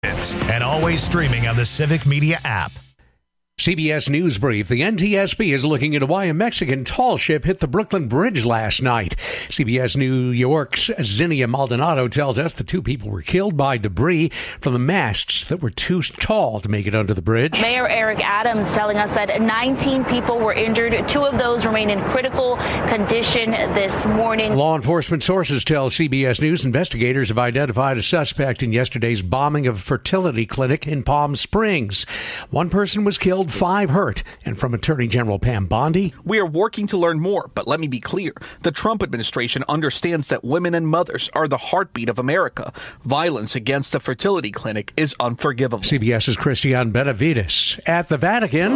And always streaming on the Civic Media app. CBS News Brief. The NTSB is looking into why a Mexican tall ship hit the Brooklyn Bridge last night. CBS New York's Zinnia Maldonado tells us the two people were killed by debris from the masts that were too tall to make it under the bridge. Mayor Eric Adams telling us that 19 people were injured. 2 of those remain in critical condition this morning. Law enforcement sources tell CBS News investigators have identified a suspect in yesterday's bombing of a fertility clinic in Palm Springs. 1 person was killed, 5 hurt. And from Attorney General Pam Bondi, we are working to learn more, but let me be clear. The Trump administration understands that women and mothers are the heartbeat of America. Violence against a fertility clinic is unforgivable. CBS's Christiane Benavides. At the Vatican,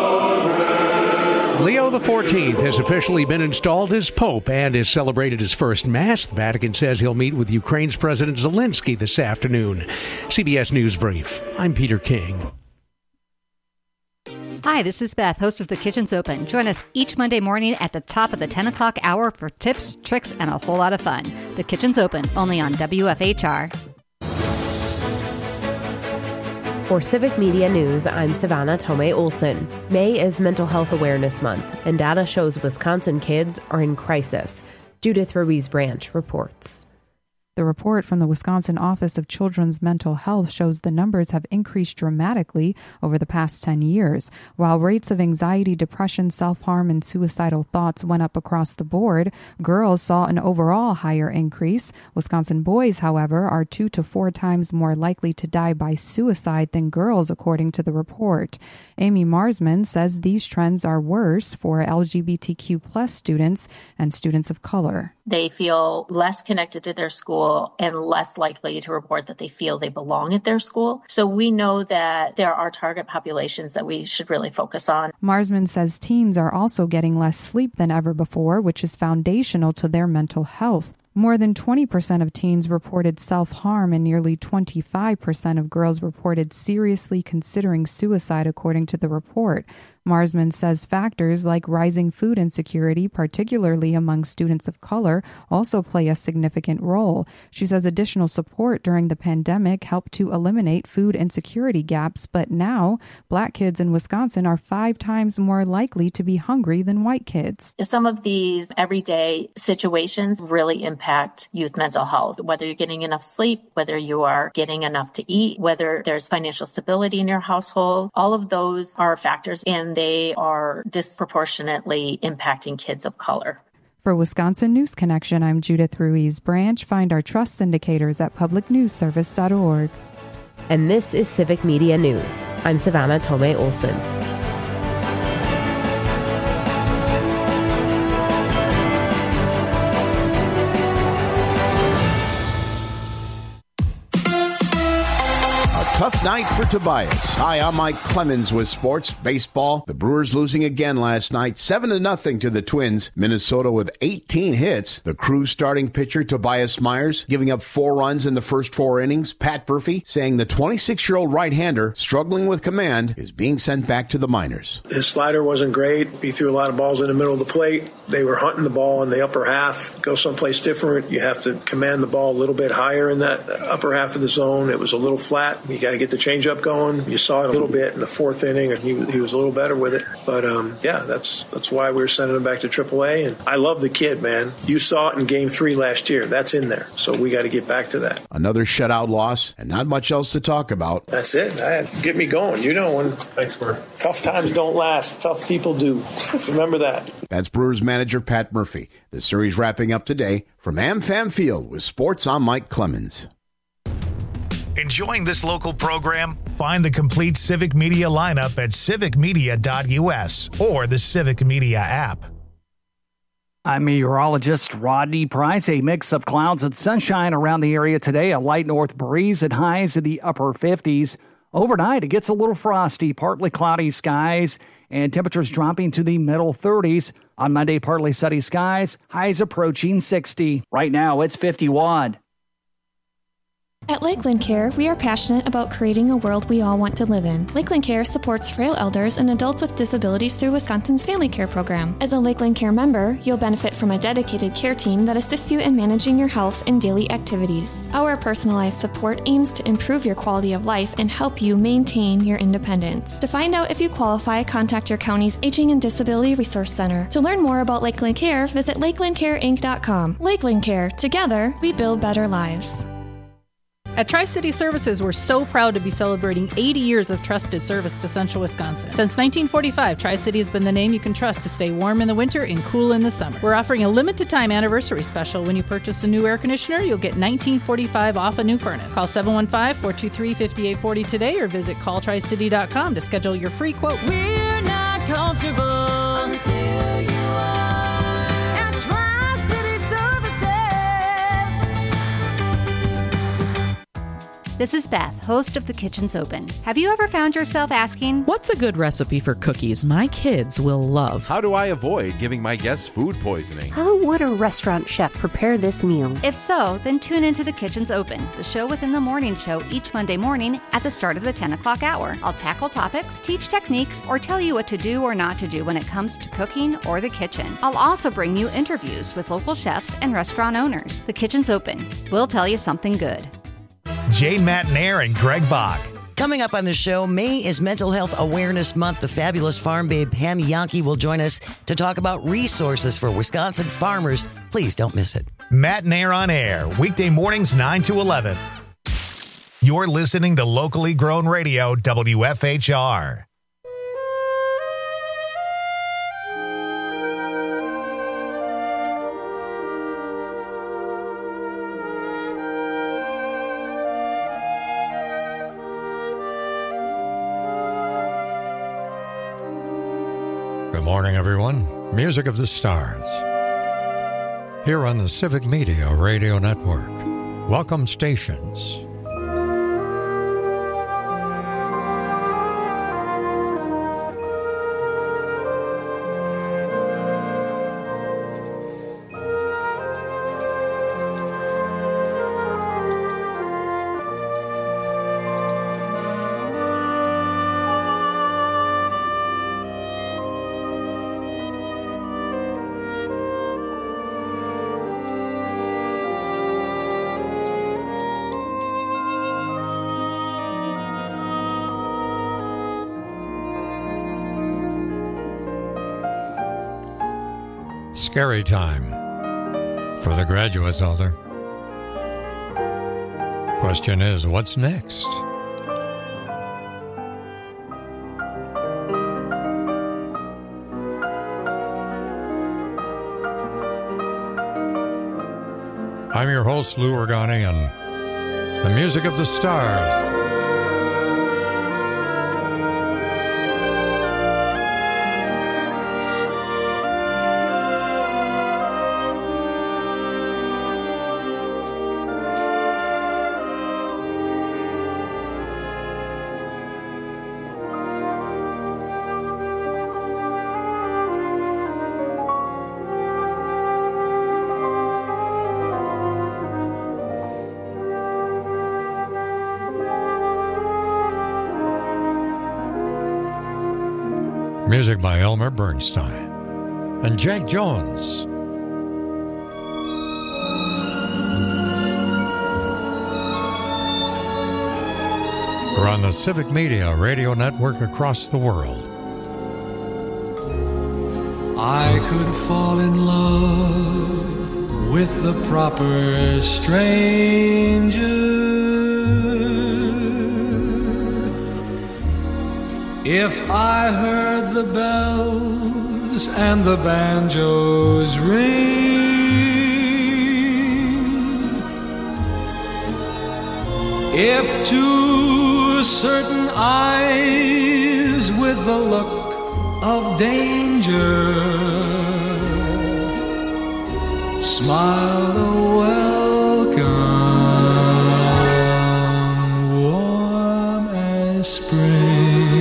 Leo XIV has officially been installed as Pope and has celebrated his first Mass. The Vatican says he'll meet with Ukraine's President Zelensky this afternoon. CBS News Brief. I'm Peter King. Hi, this is Beth, host of The Kitchen's Open. Join us each Monday morning at the top of the 10 o'clock hour for tips, tricks, and a whole lot of fun. The Kitchen's Open, only on WFHR. For Civic Media News, I'm Savannah Tomei Olson. May is Mental Health Awareness Month, and data shows Wisconsin kids are in crisis. Judith Ruiz Branch reports. The report from the Wisconsin Office of Children's Mental Health shows the numbers have increased dramatically over the past 10 years. While rates of anxiety, depression, self-harm, and suicidal thoughts went up across the board, girls saw an overall higher increase. Wisconsin boys, however, are 2 to 4 times more likely to die by suicide than girls, according to the report. Amy Marsman says these trends are worse for LGBTQ plus students and students of color. They feel less connected to their school and less likely to report that they feel they belong at their school. So we know that there are target populations that we should really focus on. Marsman says teens are also getting less sleep than ever before, which is foundational to their mental health. More than 20% of teens reported self-harm and nearly 25% of girls reported seriously considering suicide, according to the report. Marsman says factors like rising food insecurity, particularly among students of color, also play a significant role. She says additional support during the pandemic helped to eliminate food insecurity gaps, but now Black kids in Wisconsin are 5 times more likely to be hungry than white kids. Some of these everyday situations really impact youth mental health, whether you're getting enough sleep, whether you are getting enough to eat, whether there's financial stability in your household. All of those are factors, and they are disproportionately impacting kids of color. For Wisconsin News Connection, I'm Judith Ruiz Branch. Find our trust indicators at publicnewsservice.org. And this is Civic Media News. I'm Savannah Tomei Olson. Tough night for Tobias. Hi, I'm Mike Clemens with sports. Baseball. The Brewers losing again last night, 7-0 to the Twins. Minnesota with 18 hits. The Crews starting pitcher Tobias Myers giving up 4 runs in the first 4 innings. Pat Murphy saying the 26-year-old right-hander struggling with command is being sent back to the minors. His slider wasn't great. He threw a lot of balls in the middle of the plate. They were hunting the ball in the upper half. Go someplace different. You have to command the ball a little bit higher in that upper half of the zone. It was a little flat. You got to get the changeup going. You saw it a little bit in the 4th inning, and he was a little better with it. But yeah, that's why we were sending him back to AAA. And I love the kid, man. You saw it in Game 3 last year. That's in there. So we got to get back to that. Another shutout loss, and not much else to talk about. That's it. Get me going. You know, when tough times don't last, tough people do. Remember that. That's Brewers manager Pat Murphy. The series wrapping up today from AmFam Field with sports. I'm Mike Clemens. Enjoying this local program? Find the complete Civic Media lineup at civicmedia.us or the Civic Media app. I'm meteorologist Rodney Price. A mix of clouds and sunshine around the area today. A light north breeze at highs in the upper 50s. Overnight, it gets a little frosty, partly cloudy skies, and temperatures dropping to the middle 30s. On Monday, partly sunny skies, highs approaching 60. Right now, it's 51. At Lakeland Care, we are passionate about creating a world we all want to live in. Lakeland Care supports frail elders and adults with disabilities through Wisconsin's Family Care Program. As a Lakeland Care member, you'll benefit from a dedicated care team that assists you in managing your health and daily activities. Our personalized support aims to improve your quality of life and help you maintain your independence. To find out if you qualify, contact your county's Aging and Disability Resource Center. To learn more about Lakeland Care, visit lakelandcareinc.com. Lakeland Care. Together, we build better lives. At Tri-City Services, we're so proud to be celebrating 80 years of trusted service to Central Wisconsin. Since 1945, Tri-City has been the name you can trust to stay warm in the winter and cool in the summer. We're offering a limited-time anniversary special. When you purchase a new air conditioner, you'll get $19.45 off a new furnace. Call 715-423-5840 today or visit calltricity.com to schedule your free quote. We're not comfortable until you are. This is Beth, host of The Kitchen's Open. Have you ever found yourself asking, what's a good recipe for cookies my kids will love? How do I avoid giving my guests food poisoning? How would a restaurant chef prepare this meal? If so, then tune into The Kitchen's Open, the show within the morning show each Monday morning at the start of the 10 o'clock hour. I'll tackle topics, teach techniques, or tell you what to do or not to do when it comes to cooking or the kitchen. I'll also bring you interviews with local chefs and restaurant owners. The Kitchen's Open. We'll tell you something good. Jane Matnair and Greg Bach. Coming up on the show, May is Mental Health Awareness Month. The fabulous farm babe Pam Yankee will join us to talk about resources for Wisconsin farmers. Please don't miss it. Matnair on Air, weekday mornings 9 to 11. You're listening to locally grown radio, WFHR. Good morning, everyone. Music of the Stars. Here on the Civic Media Radio Network. Welcome stations. Scary time for the graduates out there. Question is, what's next? I'm your host, Lou Organi, and the music of the stars. Music by Elmer Bernstein and Jack Jones. We're on the Civic Media Radio Network across the world. I could fall in love with the proper stranger if I heard the bells and the banjos ring. If to certain eyes with the look of danger smiled a welcome warm as spring.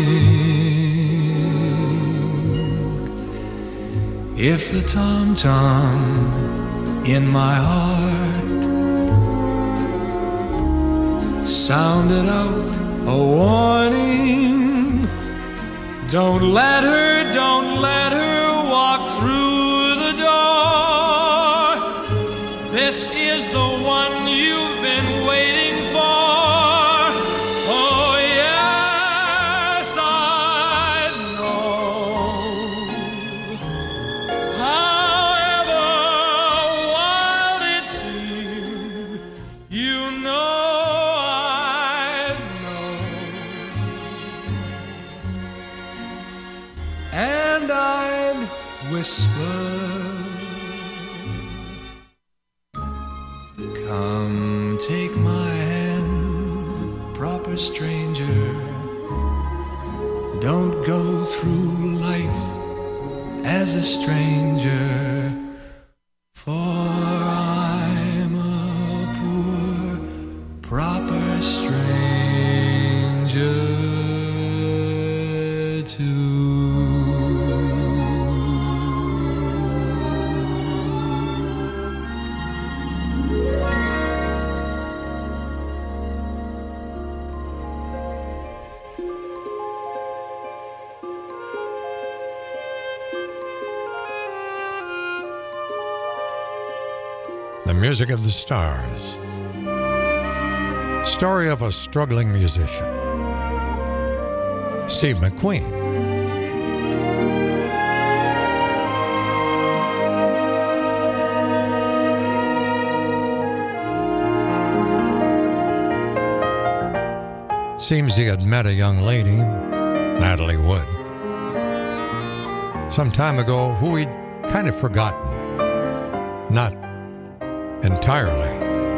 If the tom-tom in my heart sounded out a warning. Don't let her walk through the door. This is the one you've been waiting for. Oh yes, I know. However wild it seems, you know I know. And I'd whisper, come take my hand, proper stranger. Don't go through life as a stranger, for I'm a poor, proper stranger too. The Music of the Stars. Story of a struggling musician. Steve McQueen. Seems he had met a young lady, Natalie Wood, some time ago, who he'd kind of forgotten. Not entirely.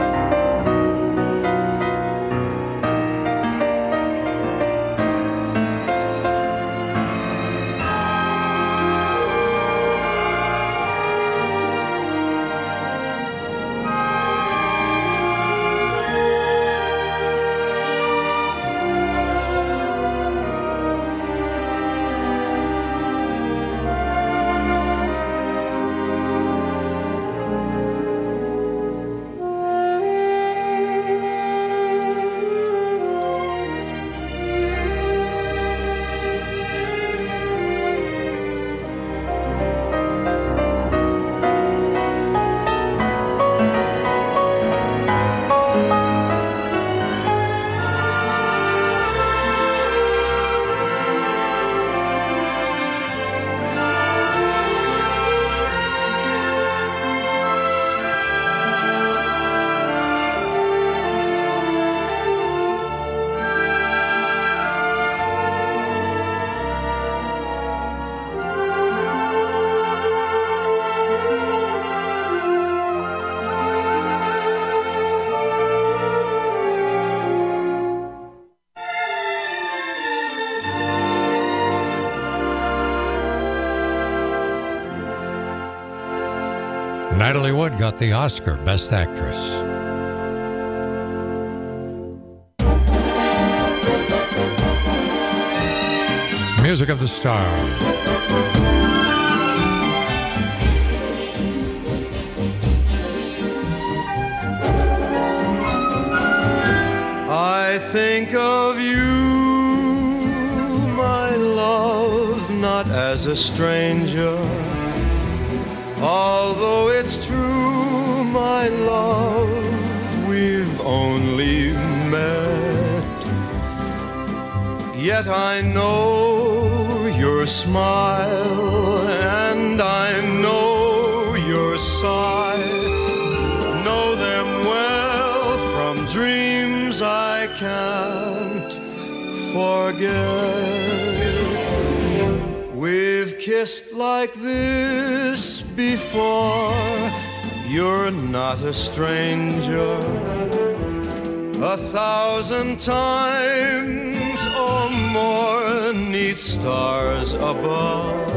Natalie Wood got the Oscar Best Actress. Music of the Stars. I think of you, my love, not as a stranger. Although it's true, my love, we've only met. Yet I know your smile, and I know your sigh. Know them well from dreams I can't forget. We've kissed like this before. You're not a stranger. 1,000 times or more 'neath stars above.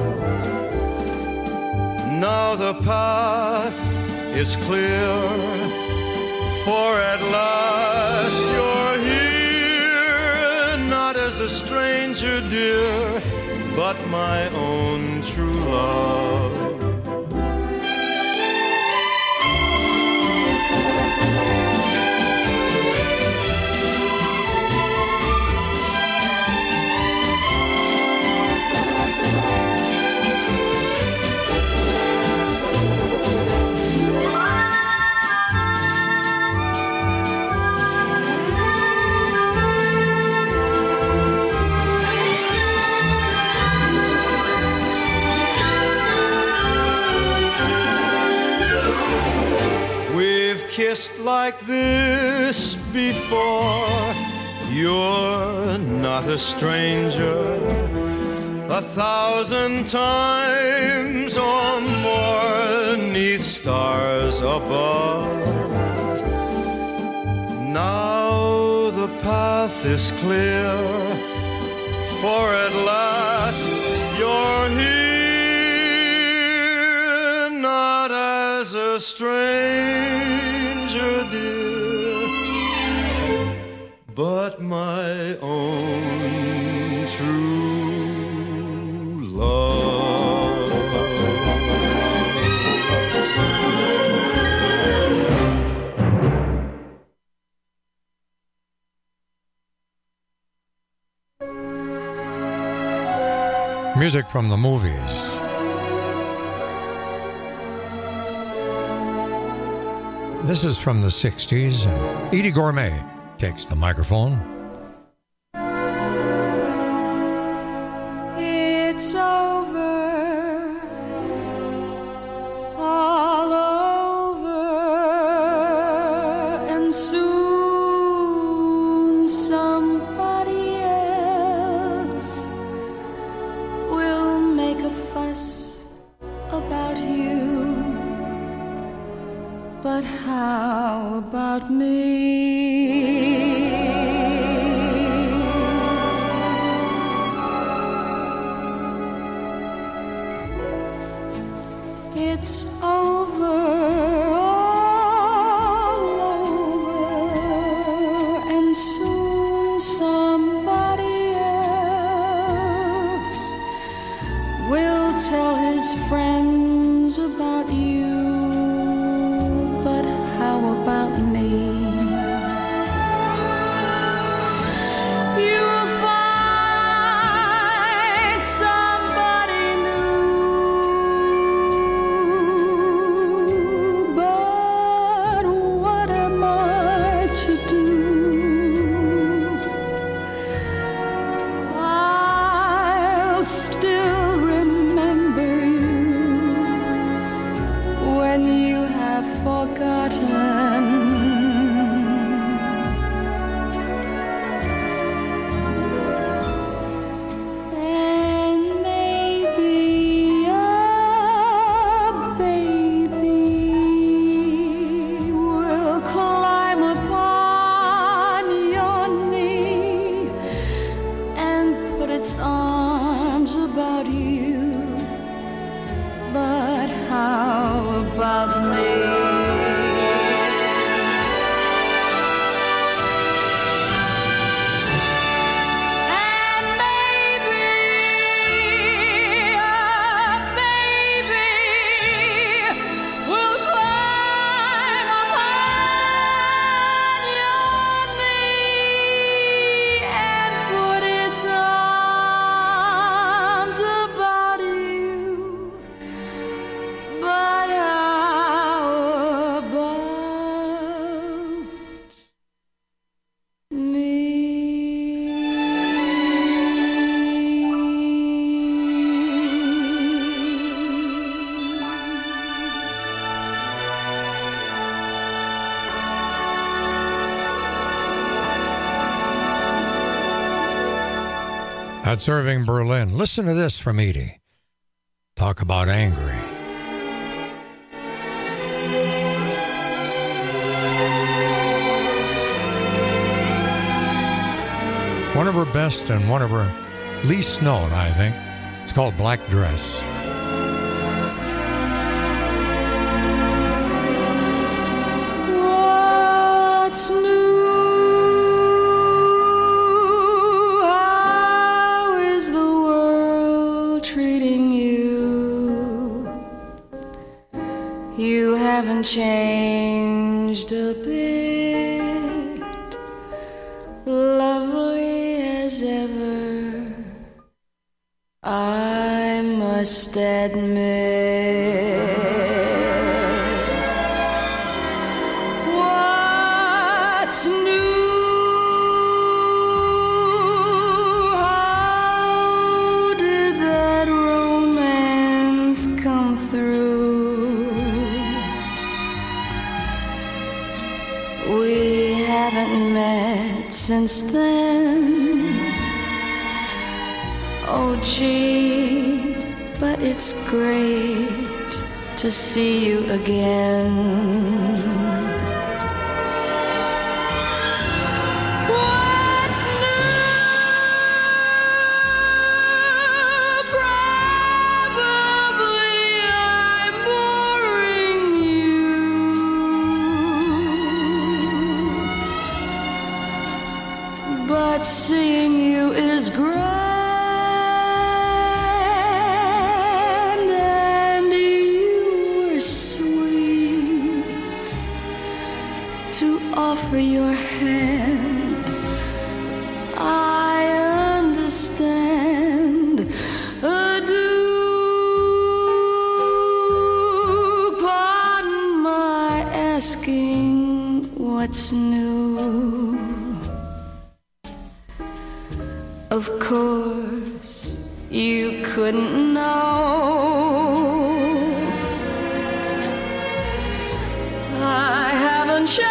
Now the path is clear, for at last you're here. Not as a stranger, dear, but my own true love. kissed like this before. You're not a stranger. 1,000 times or more 'neath stars above. Now the path is clear, for at last you're here, not as a stranger, dear, but my own true love. Music from the movies. This is from the 60s, and Edie Gourmet takes the microphone. It's over, all over, and soon somebody else will make a fuss about you. But how about me? It's over, all over, and soon somebody else will tell his friends about you. But how about me? You'll find somebody new, but what am I to do? I'll still remember you when you have forgotten. And maybe a baby will climb upon your knee and put its arms about you. But how about me? And maybe a baby will climb upon your knee and put its arms about you. But how about me? That's Irving Berlin. Listen to this from Edie. Talk about angry. One of her best and one of her least known, I think. It's called Black Dress. What's new? How is the world treating you? You haven't changed a bit, lovely as ever, I must admit. What's new? How did that romance come through? since then. Oh gee, but it's great to see you again. What's new? Probably I'm boring you, but seeing you is great. Offer your hand, I understand. Adieu, pardon my asking what's new. Of course, you couldn't know. I haven't changed.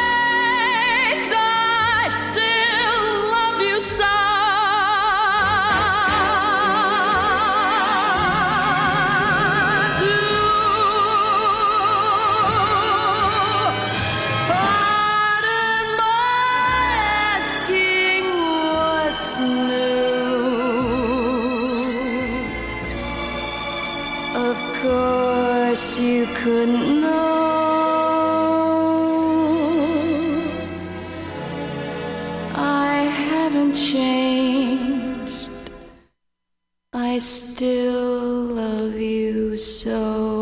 You couldn't know. I haven't changed. I still love you so.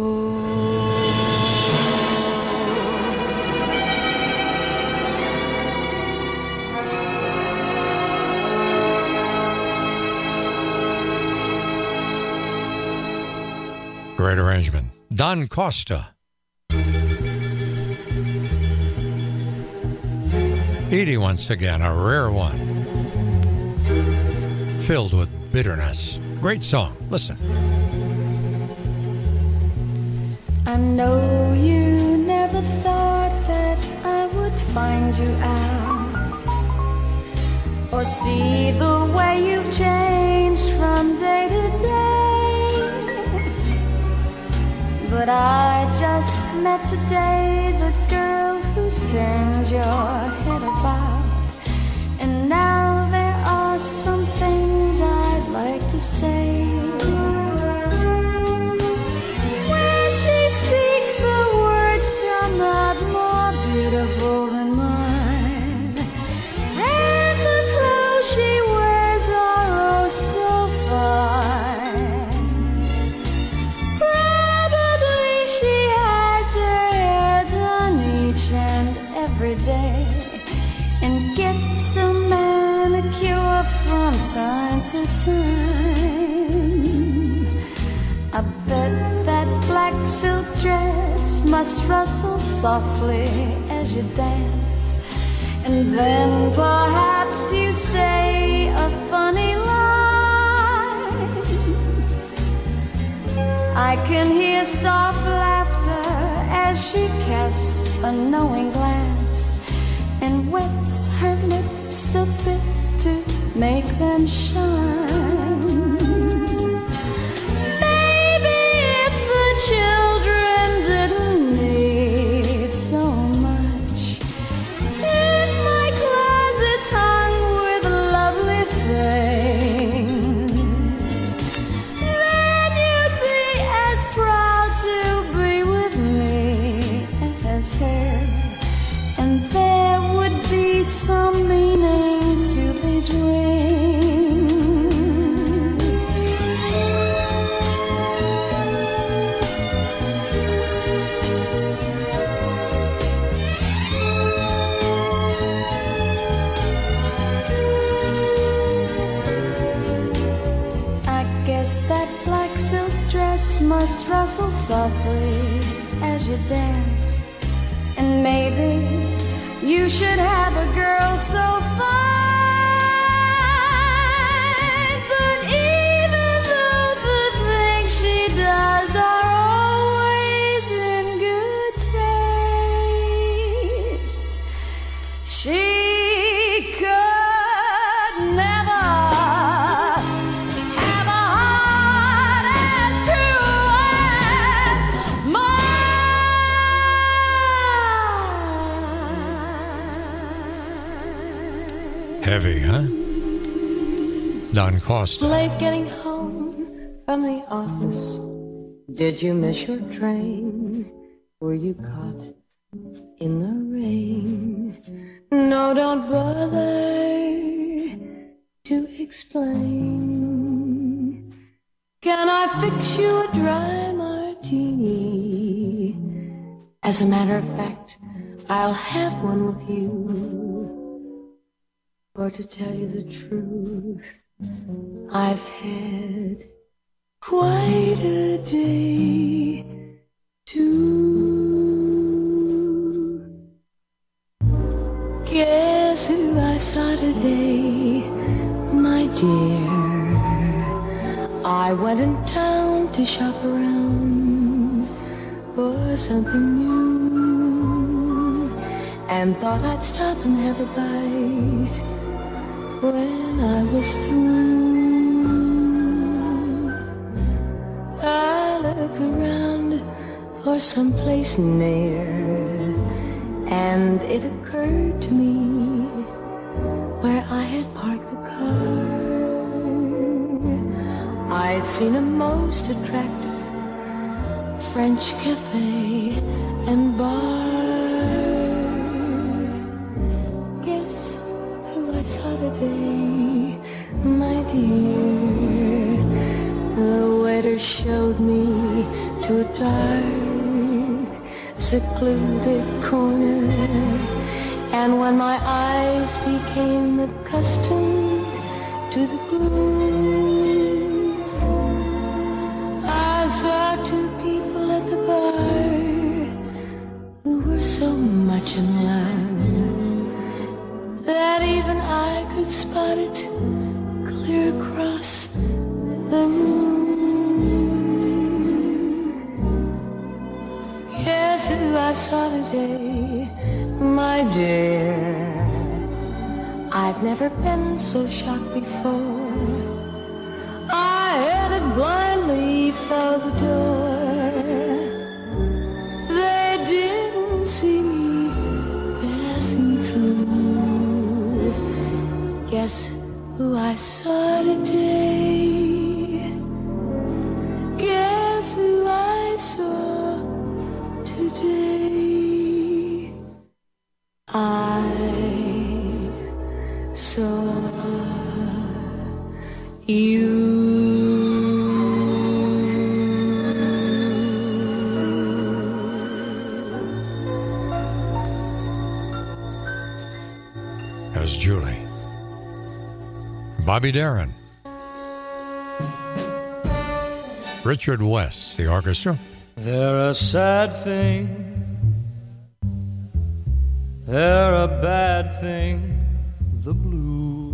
Great arrangement. Don Costa. Edie once again, a rare one. Filled with bitterness. Great song. Listen. I know you never thought that I would find you out, or see the way you've changed from day to day. But I just met today the girl who's turned your head about. And now there are some things I'd like to say. When she speaks, the words come out more beautiful than mine. And the clothes she wears are oh so fine. Every day, and gets a manicure from time to time. I bet that black silk dress must rustle softly as you dance, and then perhaps you say a funny line. I can hear soft laughter as she casts a knowing glance and wets her lips a bit to make them shine. Maybe if the children didn't need so much, if my closet's hung with lovely things, then you'd be as proud to be with me as her. And there would be some meaning to these rings. I guess that black silk dress must rustle softly as you dance. And maybe you should have a girl so fine. But even though the things she does are always in good taste, she Don Costa. Late getting home from the office. Did you miss your train? Were you caught in the rain? No, don't bother to explain. Can I fix you a dry martini? As a matter of fact, I'll have one with you. For to tell you the truth, I've had quite a day too. Guess who I saw today, my dear? I went in town to shop around for something new, and thought I'd stop and have a bite when I was through. I look around for some place near, and it occurred to me where I had parked the car. I'd seen a most attractive French cafe and bar. Guess who I saw today, my dear? The waiter showed me to a dark, secluded corner, and when my eyes became accustomed to the gloom, I saw two people at the bar who were so much in love that even I could spot it clear across the room. Guess who I saw today, my dear? I've never been so shocked before. I headed blindly for the door. They didn't see me passing through. Guess who I saw today? Guess who I saw today? I saw you. As Julie. Bobby Darin. Richard West, the orchestra. They're a sad thing. They're a bad thing. The blues.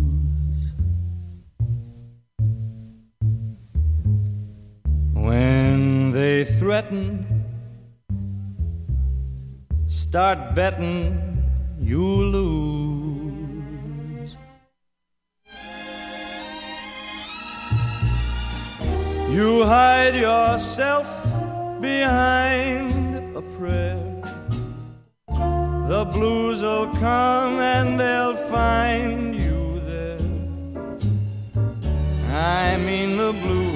When they threaten, start betting, you lose. You hide yourself behind a prayer. The blues will come and they'll find you there. I mean the blues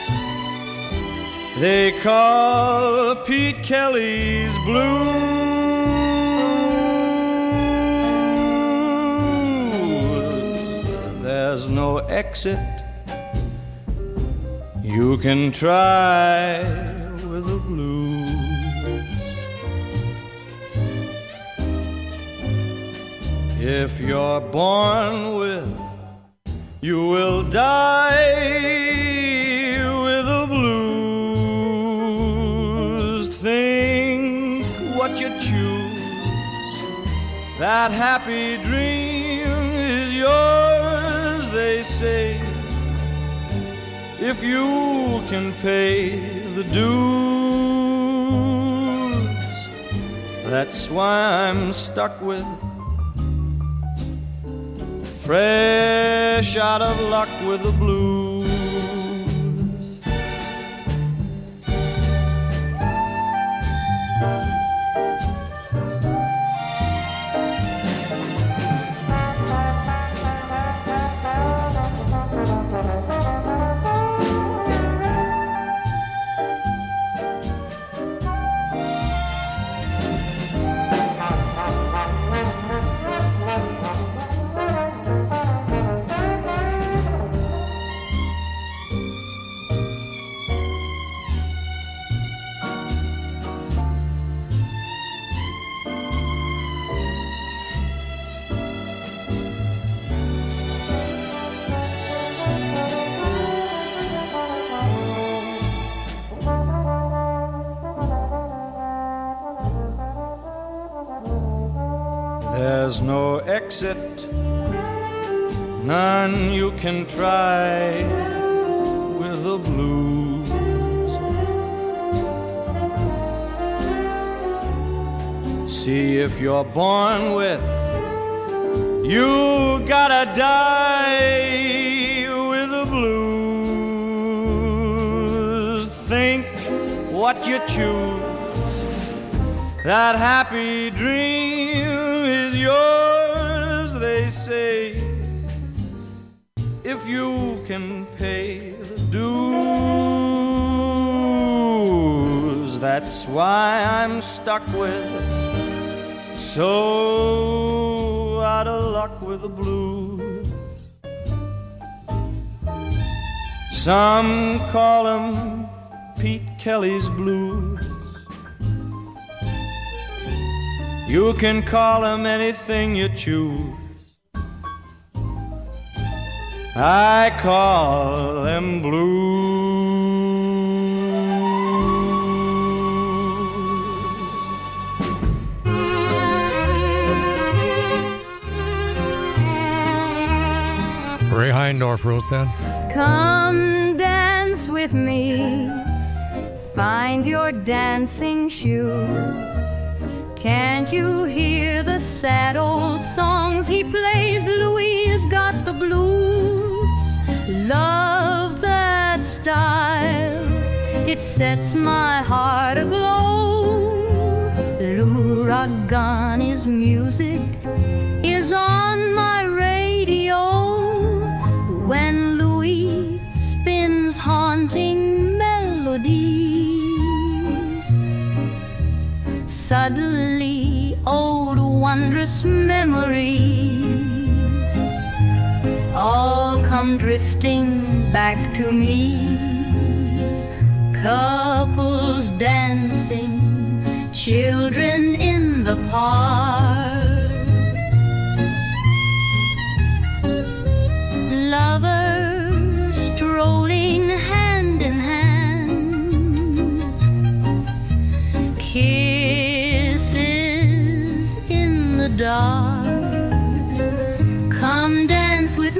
they call Pete Kelly's blues. There's no exit. You can try with the blues. If you're born with, you will die with the blues. Think what you choose. That happy dream is yours, they say, if you can pay the dues. That's why I'm stuck with, fresh out of luck with the blues. There's no exit, none you can try with the blues. See, if you're born with, you gotta die with the blues. Think what you choose, that happy dream is yours, they say, if you can pay the dues. That's why I'm stuck with, so out of luck with the blues. Some call 'em Pete Kelly's blues. You can call 'em anything you choose. I call them blues. Ray Heindorf wrote that. Come dance with me, find your dancing shoes. Can't you hear the sad old songs he plays? Louis has got the blues. Love that style, it sets my heart aglow. Lou Ragani's music is on my radio. When Louis spins haunting melodies, suddenly old wondrous memories all come drifting back to me. Couples dancing, children in the park, lovers strolling hand in hand, kisses in the dark. Come dance with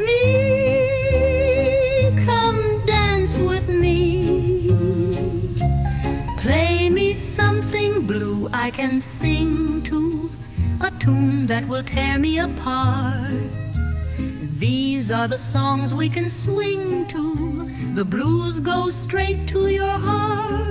me, come dance with me. Play me something blue I can sing to, a tune that will tear me apart. These are the songs we can swing to. The blues go straight to your heart.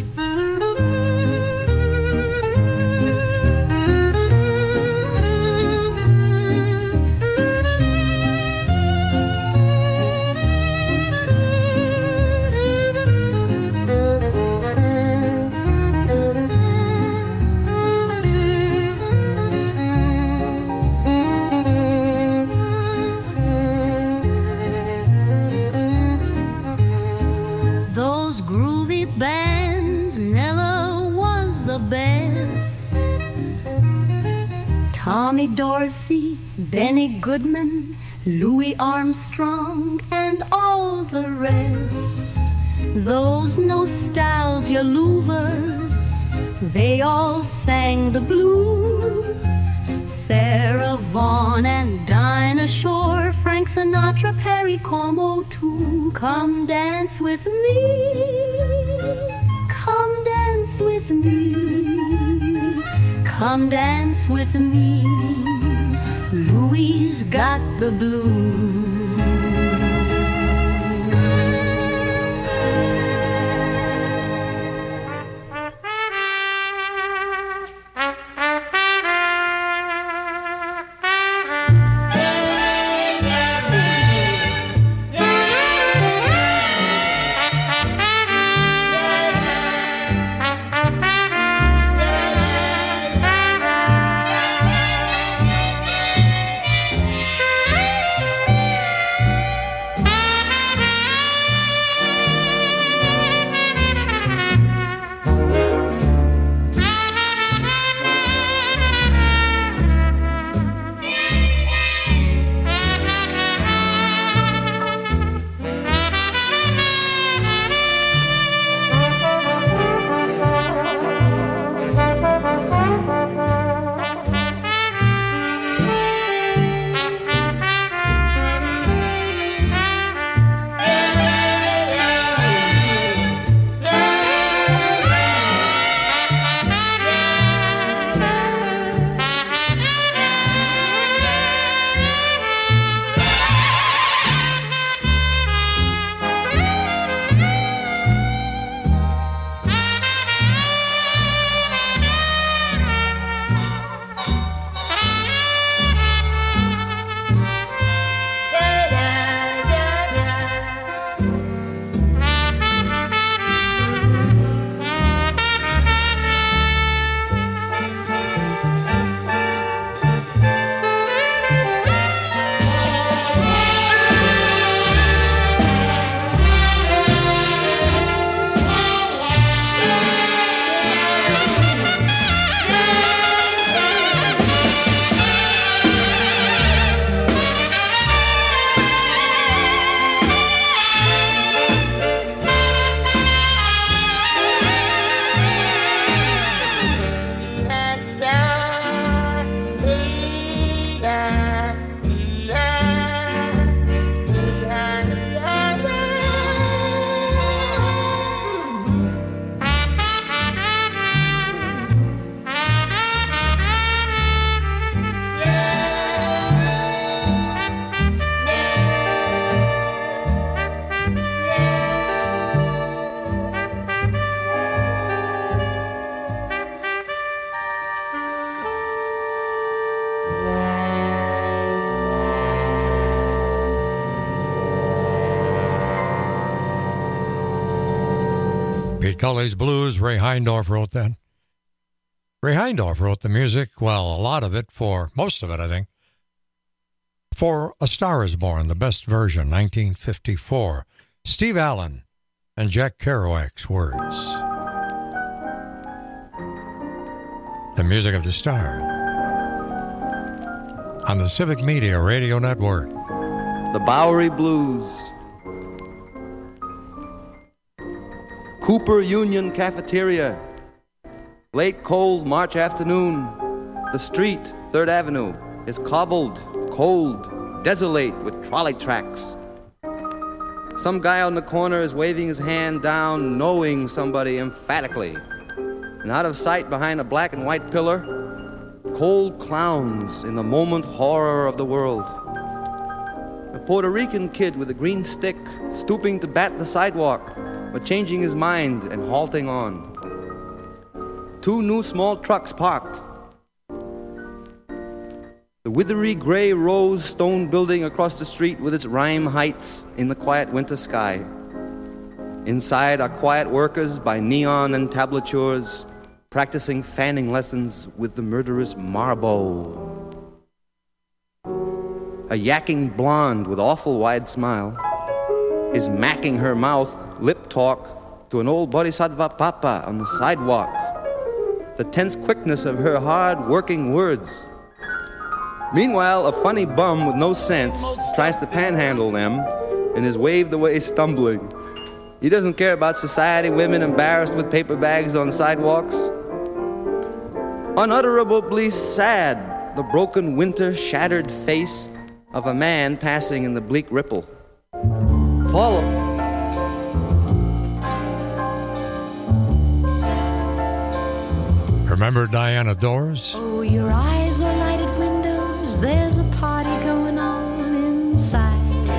Tommy Dorsey, Benny Goodman, Louis Armstrong, and all the rest. Those nostalgia louvers, they all sang the blues. Sarah Vaughan and Dinah Shore, Frank Sinatra, Perry Como too. Come dance with me, come dance with me. Come dance with me, Louis got the blues. Pete Cully's Blues, Ray Heindorf wrote that. Ray Heindorf wrote the music, well, a lot of it, for most of it, I think, for A Star Is Born, the best version, 1954. Steve Allen and Jack Kerouac's words. The music of the stars on the Civic Media Radio Network. The Bowery Blues. Cooper Union Cafeteria. Late cold March afternoon. The street, 3rd Avenue, is cobbled, cold, desolate with trolley tracks. Some guy on the corner is waving his hand down, knowing somebody emphatically. And out of sight behind a black and white pillar, cold clowns in the moment horror of the world. A Puerto Rican kid with a green stick, stooping to bat the sidewalk, but changing his mind and halting on. 2 new small trucks parked. The withery gray rose stone building across the street with its rhyme heights in the quiet winter sky. Inside are quiet workers by neon and tablatures, practicing fanning lessons with the murderous Marbo. A yakking blonde with awful wide smile is macking her mouth, lip talk, to an old Bodhisattva Papa on the sidewalk. The tense quickness of her hard-working words. Meanwhile, a funny bum with no sense tries to panhandle them and is waved away stumbling. He doesn't care about society, women embarrassed with paper bags on sidewalks. Unutterably sad, the broken winter shattered face of a man passing in the bleak ripple. Follow. Remember Diana Dors? Oh, your eyes are lighted windows. There's a party going on inside.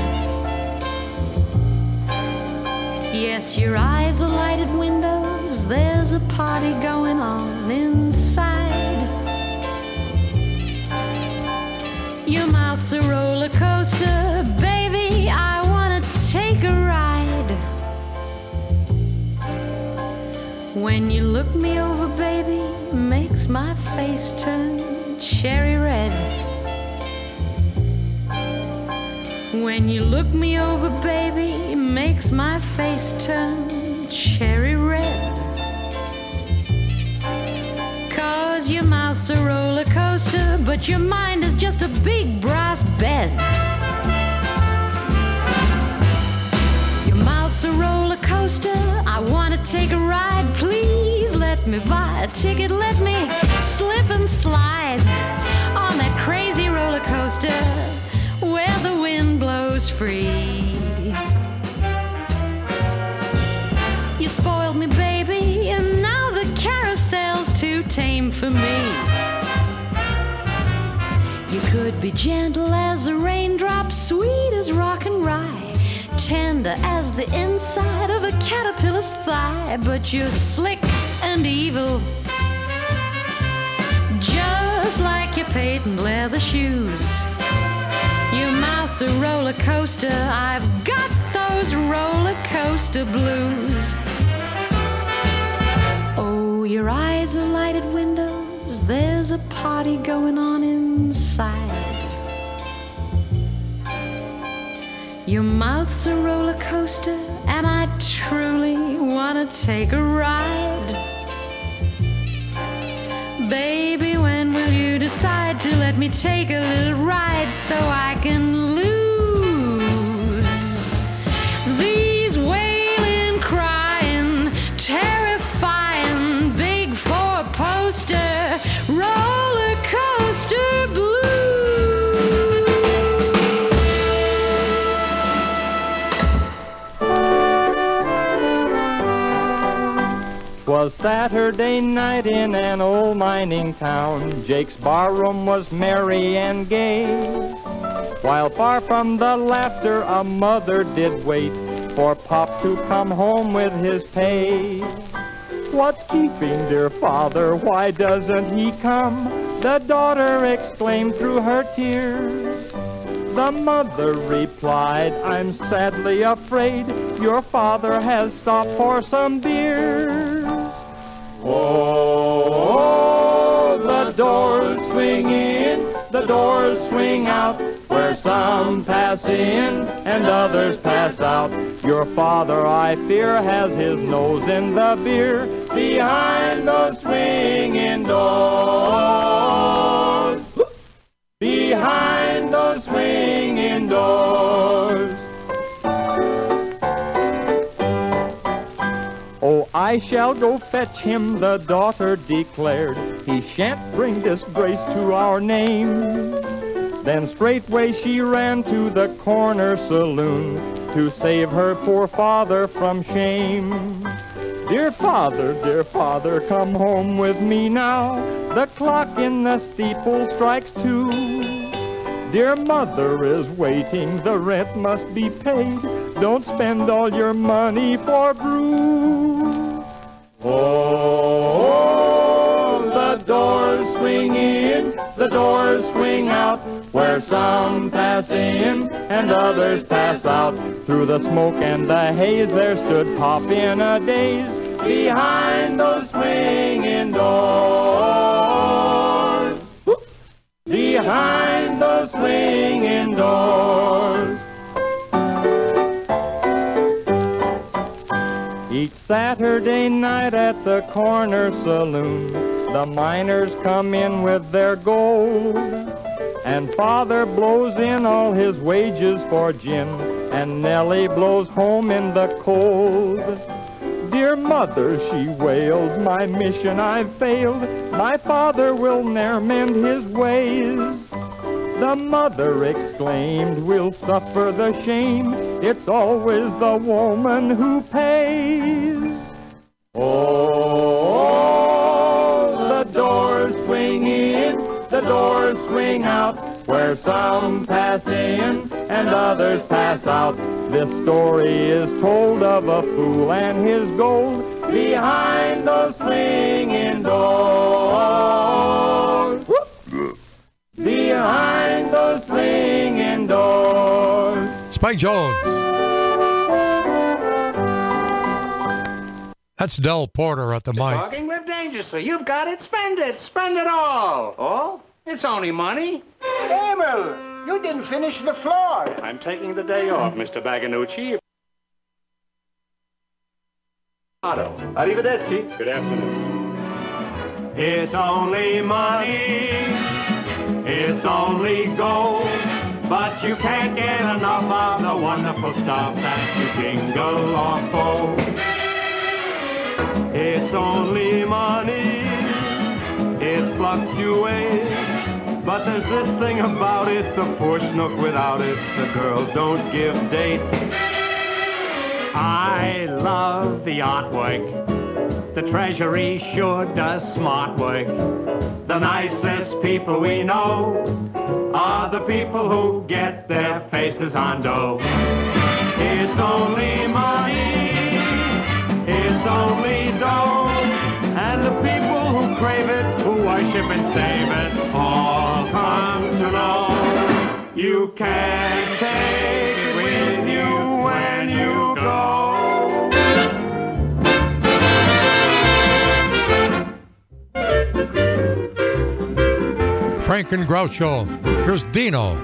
Yes, your eyes are lighted windows. There's a party going on inside. Your mouth's a roller coaster, baby. I wanna take a ride. When you look me over, baby, makes my face turn cherry red. When you look me over, baby, makes my face turn cherry red. 'Cause your mouth's a roller coaster, but your mind is just a big brass bed. Your mouth's a roller coaster, I wanna take a ride, please let me buy a ticket, let me slip and slide on that crazy roller coaster where the wind blows free. You spoiled me, baby, and now the carousel's too tame for me. You could be gentle as a raindrop, sweet as rock and rye, tender as the inside of a caterpillar's thigh, but you're slick and evil, just like your patent leather shoes. Your mouth's a roller coaster, I've got those roller coaster blues. Oh, your eyes are lighted windows, there's a party going on inside. Your mouth's a roller coaster, and I truly wanna take a ride. Baby, when will you decide to let me take a little ride so I can lose these wailing, crying, terrifying, big four-poster roller coaster blues? 'Twas Saturday night in an old mining town. Jake's barroom was merry and gay, while far from the laughter a mother did wait for Pop to come home with his pay. What's keeping dear father? Why doesn't he come? The daughter exclaimed through her tears. The mother replied, I'm sadly afraid your father has stopped for some beer. Oh, the doors swing in, the doors swing out, where some pass in and others pass out. Your father, I fear, has his nose in the beer behind those swinging doors. Behind those swinging doors. Oh, I shall go fetch him, the daughter declared. He shan't bring disgrace to our name. Then straightway she ran to the corner saloon to save her poor father from shame. Dear father, come home with me now. The clock in the steeple strikes 2. Dear mother is waiting, the rent must be paid. Don't spend all your money for brew. Oh, the doors swing in, the doors swing out, where some pass in and others pass out. Through the smoke and the haze there stood Pop in a daze behind those swinging doors. Behind those swinging doors. Each Saturday night at the corner saloon, the miners come in with their gold, and father blows in all his wages for gin, and Nellie blows home in the cold. Dear mother, she wailed, my mission I've failed. My father will ne'er mend his ways. The mother exclaimed, we'll suffer the shame. It's always the woman who pays. Oh, the doors swing in, the doors swing out, where some pass in and others pass out. This story is told of a fool and his gold behind those swinging doors. Behind those swinging doors. Spike Jones. That's Del Porter at the mic. Talking live dangerously. You've got it. Spend it. Spend it all. All? It's only money. Emil, you didn't finish the floor. I'm taking the day off, Mr. Baganucci. Arrivederci. Good afternoon. It's only money. It's only gold. But you can't get enough of the wonderful stuff that you jingle off for. It's only money. It fluctuates. But there's this thing about it, the poor schnook without it, the girls don't give dates. I love the artwork. The Treasury sure does smart work. The nicest people we know are the people who get their faces on dough. It's only money, it's only dough, and the people who crave it, who worship and save it, all come to know you can't take it with you when you go. Frank and Groucho. Here's Dino.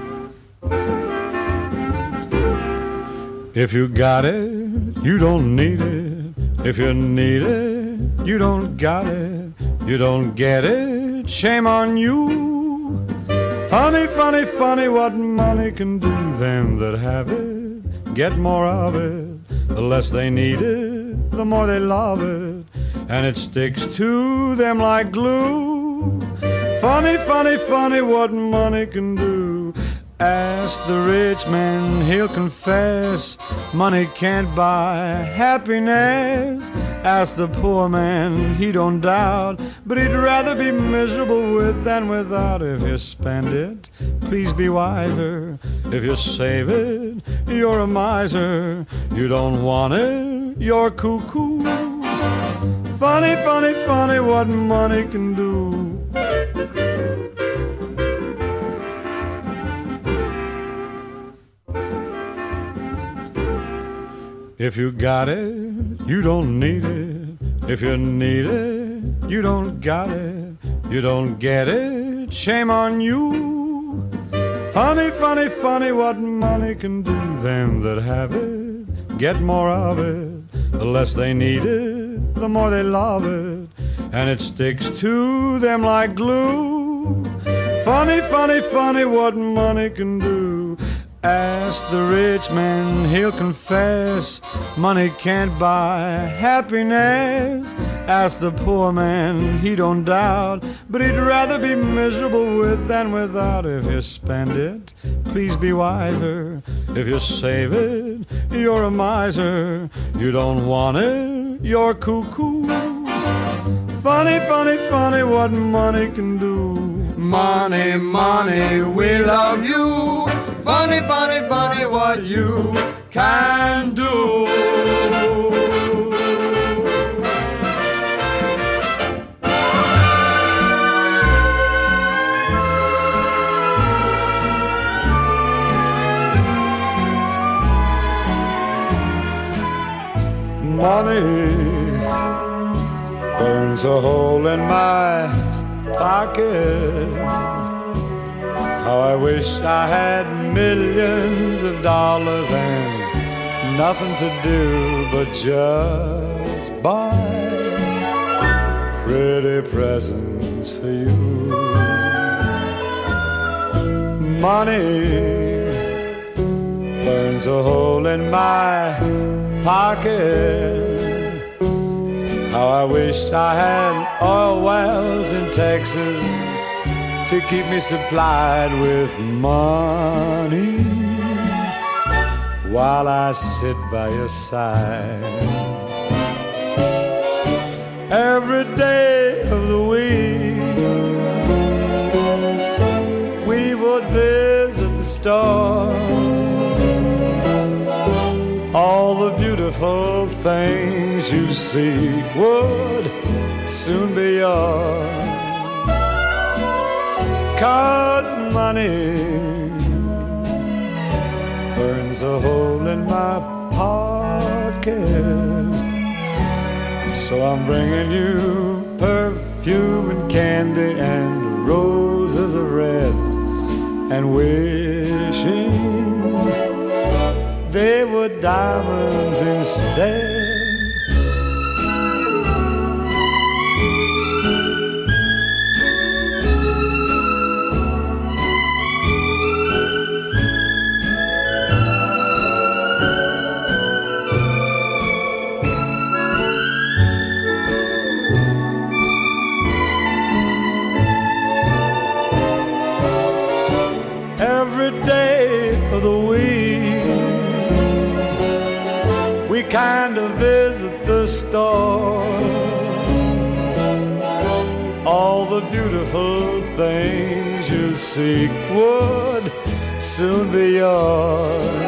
If you got it, you don't need it. If you need it, you don't got it. You don't get it, shame on you. Funny, funny, funny what money can do. Them that have it get more of it. The less they need it, the more they love it. And it sticks to them like glue. Funny, funny, funny what money can do. Ask the rich man, he'll confess money can't buy happiness. Ask the poor man, he don't doubt, but he'd rather be miserable with than without. If you spend it, please be wiser. If you save it, you're a miser. You don't want it, you're cuckoo. Funny, funny, funny what money can If you got it, you don't need it. If you need it, you don't got it. You don't get it, shame on you. Funny, funny, funny what money can do. Them that have it get more of it. The less they need it, the more they love it. And it sticks to them like glue. Funny, funny, funny what money can do. Ask the rich man, he'll confess money can't buy happiness. Ask the poor man, he don't doubt, but he'd rather be miserable with than without. If you spend it, please be wiser. If you save it, you're a miser. You don't want it, you're cuckoo. Funny, funny, funny what money can do. Money, money, we love you. Funny, funny, funny what you can do. Money burns a hole in my pocket. How I wish I had millions of dollars and nothing to do but just buy pretty presents for you. Money burns a hole in my pocket. How I wish I had oil wells in Texas to keep me supplied with money while I sit by your side. Every day of the week we would visit the store. All the beautiful things you seek would soon be yours. 'Cause money burns a hole in my pocket. So I'm bringing you perfume and candy and roses of red, and wishing they were diamonds instead. Every day of the week we kind of visit the store. All the beautiful things you seek would soon be yours.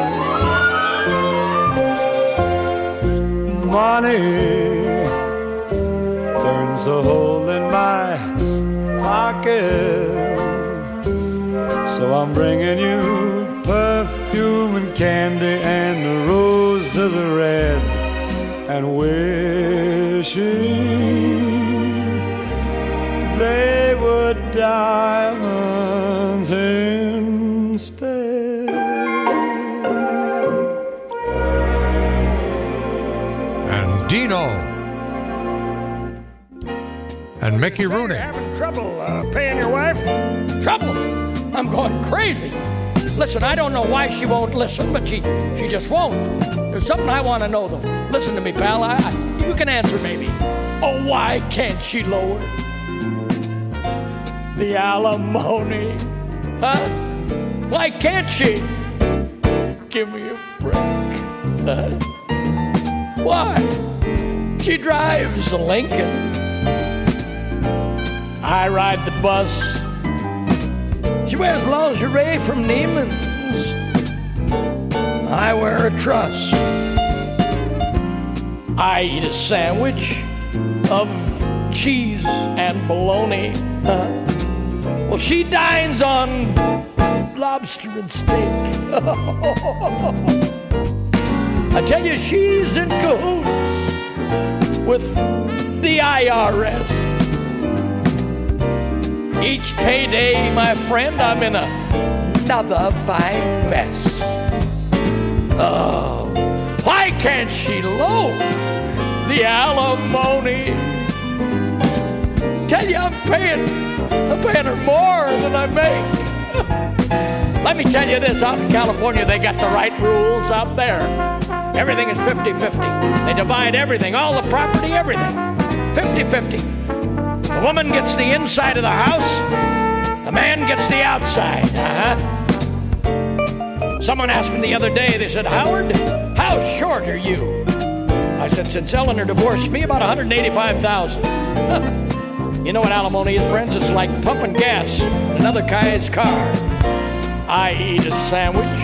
Money burns a hole in my pocket. So I'm bringing you perfume and candy and the roses are red, and wishing they were diamonds instead. And Dino. And Mickey Rooney. You're having trouble paying your wife? Trouble? I'm going crazy. Listen, I don't know why she won't listen, but she just won't. There's something I want to know, though. Listen to me, pal. You can answer, maybe. Oh, why can't she lower the alimony? Huh? Why can't she? Give me a break. Huh? Why? She drives a Lincoln. I ride the bus. She wears lingerie from Neiman's. I wear a truss. I eat a sandwich of cheese and bologna. Well, she dines on lobster and steak. I tell you, she's in cahoots with the IRS. Each payday, my friend, I'm in another fine mess. Oh, why can't she load the alimony? Tell you, I'm paying her more than I make. Let me tell you this, out in California, they got the right rules out there. Everything is 50-50. They divide everything, all the property, everything. 50-50. The woman gets the inside of the house, the man gets the outside. Someone asked me the other day, they said, Howard, how short are you? I said, since Eleanor divorced me, about $185,000. You know what alimony is, friends? It's like pumping gas in another guy's car. I eat a sandwich,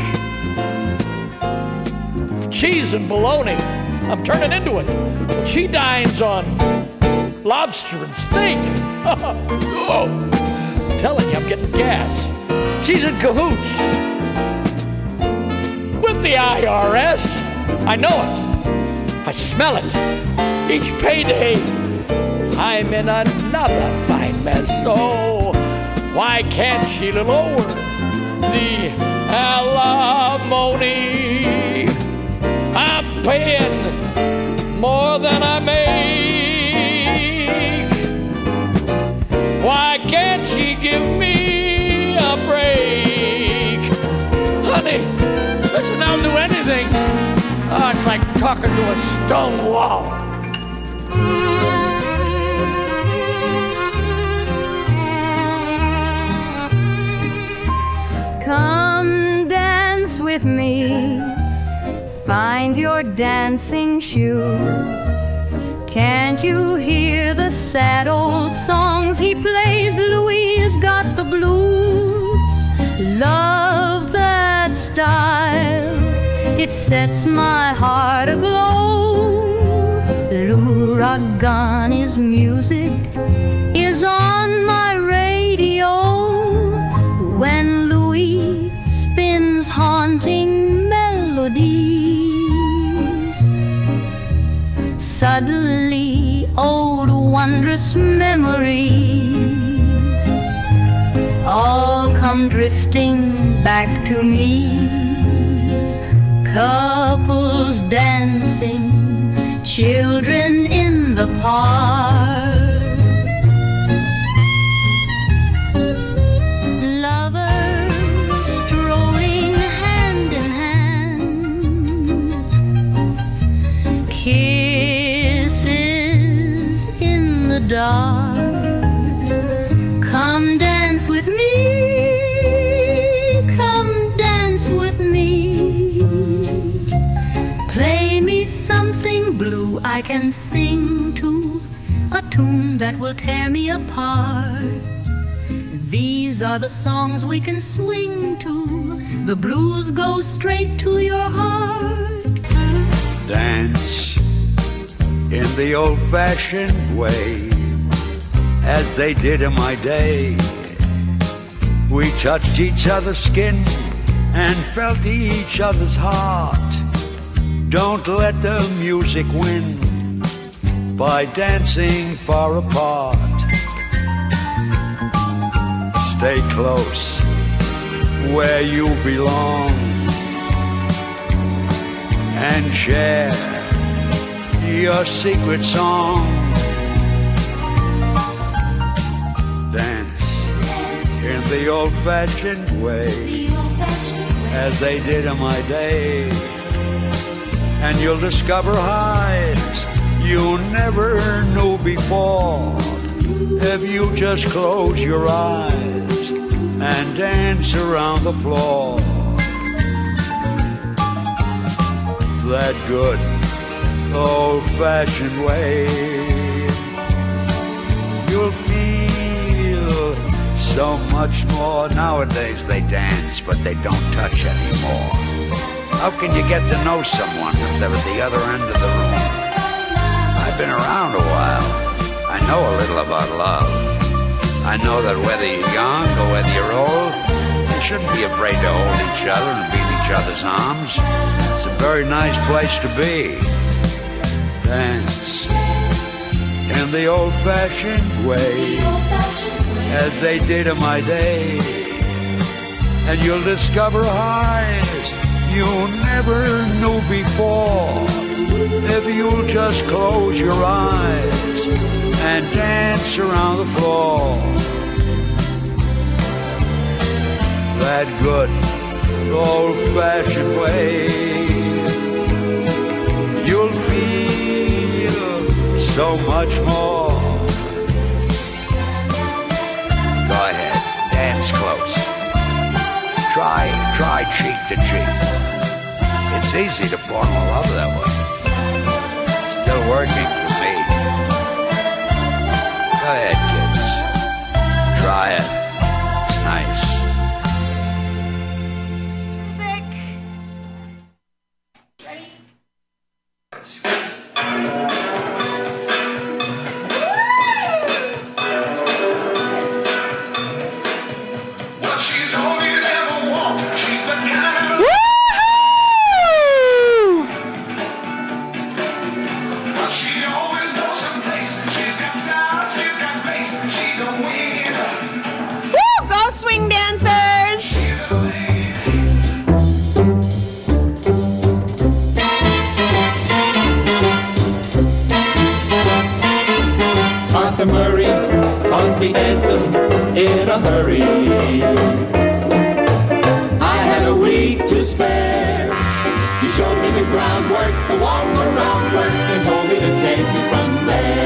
cheese and bologna. I'm turning into it. Well, she dines on lobster and steak. Oh, I'm telling you, I'm getting gas. She's in cahoots with the IRS. I know it. I smell it. Each payday, I'm in another fine mess. So why can't she lower the alimony? I'm paying more than I make. Why can't she give me a break? Honey, listen, I'll do anything. Oh, it's like talking to a stone wall. Come dance with me. Find your dancing shoes. Can't you hear the sad old songs he plays? Louis got the blues. Love that style. It sets my heart aglow. L'Uragani's music is on my radio. When Louis spins haunting melodies, suddenly old wondrous memories all come drifting back to me. Couples dancing, children in the park, lovers strolling hand in hand, kisses in the dark. Come dance with me. Blue I can sing to, a tune that will tear me apart. These are the songs we can swing to. The blues go straight to your heart. Dance in the old-fashioned way, as they did in my day. We touched each other's skin and felt each other's heart. Don't let the music win by dancing far apart. Stay close where you belong and share your secret song. Dance in the old-fashioned way, as they did in my day. And you'll discover highs you never knew before if you just close your eyes and dance around the floor. That good old-fashioned way. You'll feel so much more. Nowadays they dance, but they don't touch anymore. How can you get to know someone if they're at the other end of the room? I've been around a while. I know a little about love. I know that whether you're young or whether you're old, you shouldn't be afraid to hold each other and beat each other's arms. It's a very nice place to be. Dance in the old-fashioned way, as they did in my day. And you'll discover highs you never knew before, if you'll just close your eyes and dance around the floor. That good old-fashioned way, you'll feel so much more. Go ahead, dance close. Try cheek to cheek. It's easy to fall in love that way. Still working for me. Go ahead, kids. Try it. It's nice. Murray, country dancing in a hurry. I had a week to spare. He showed me the groundwork, the warm around work, and told me to take it from there.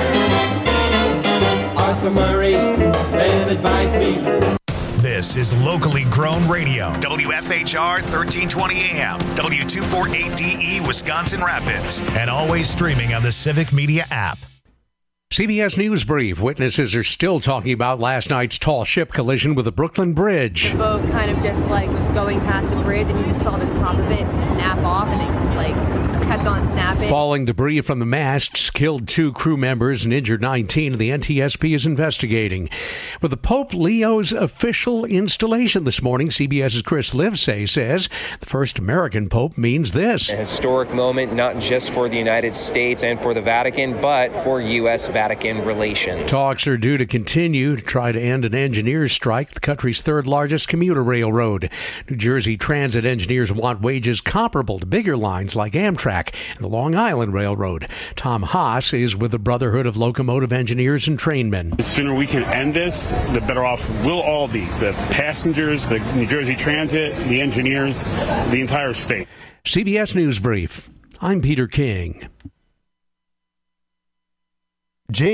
Arthur Murray then advised me. This is locally grown radio. WFHR 1320 AM, W248DE Wisconsin Rapids, and always streaming on the Civic Media app. CBS News Brief. Witnesses are still talking about last night's tall ship collision with the Brooklyn Bridge. The boat kind of just was going past the bridge, and you just saw the top of it snap off, and it just kept on snapping. Falling debris from the masts killed 2 crew members and injured 19, and the NTSB is investigating. With the Pope Leo's official installation this morning, CBS's Chris Livesay says the first American Pope means this. A historic moment, not just for the United States and for the Vatican, but for U.S.-Vatican relations. Talks are due to continue to try to end an engineers' strike, the country's third largest commuter railroad. New Jersey Transit engineers want wages comparable to bigger lines like Amtrak and the Long Island Railroad. Tom Haas is with the Brotherhood of Locomotive Engineers and Trainmen. The sooner we can end this, the better off we'll all be. The passengers, the New Jersey Transit, the engineers, the entire state. CBS News Brief. I'm Peter King.